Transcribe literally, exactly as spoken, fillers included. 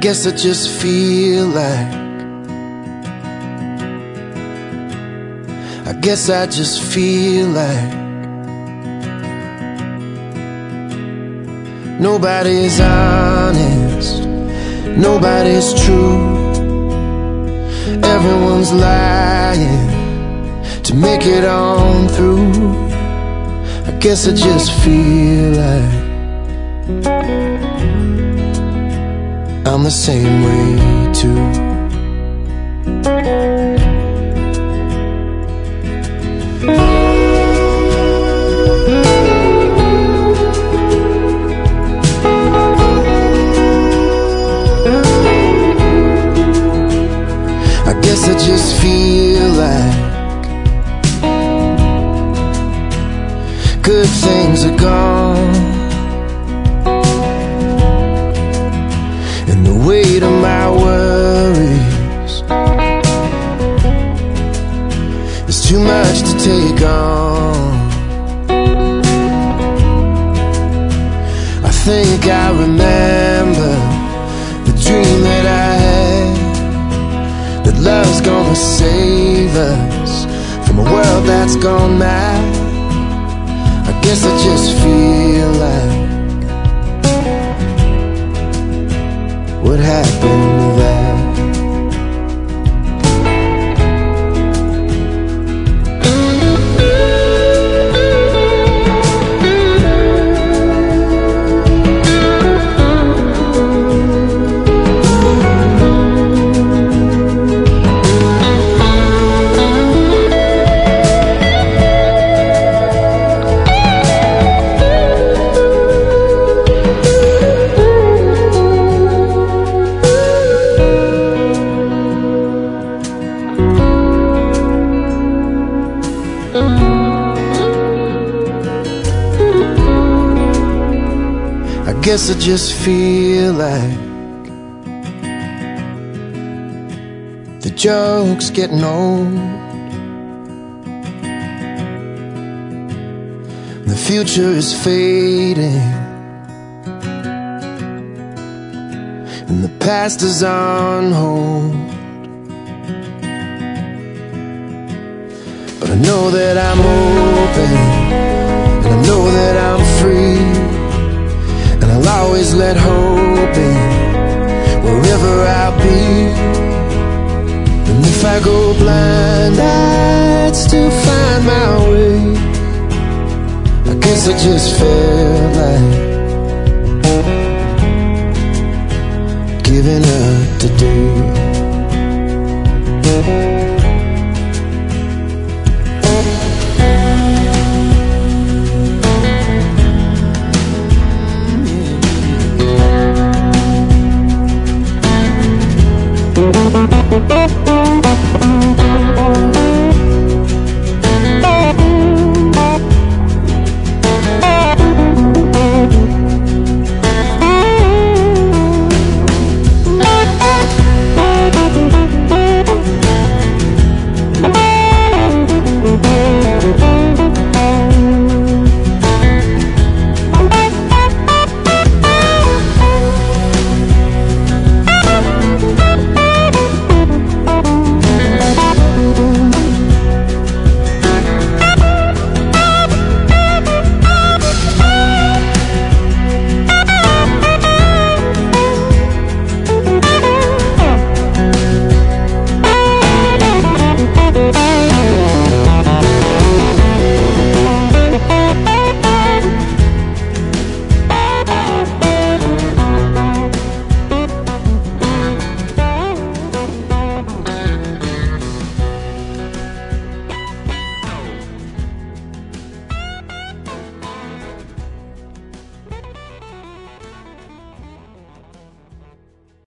guess I just feel like I guess I just feel like nobody's honest, nobody's true. Everyone's lying to make it on through. I guess I just feel like I'm the same way too. I guess I just feel like good things are gone, and the weight of my worries is too much to take on. I think I remember the dream that I had, that love's gonna save us from a world that's gone mad. I guess I just feel like what happened to that? I guess I just feel like the joke's getting old, the future is fading, and the past is on hold. But I know that I'm open, and I know that I'm free, and I'll always let hope in wherever I'll be. And if I go blind, I'd still find my way. I guess I just felt like giving up today.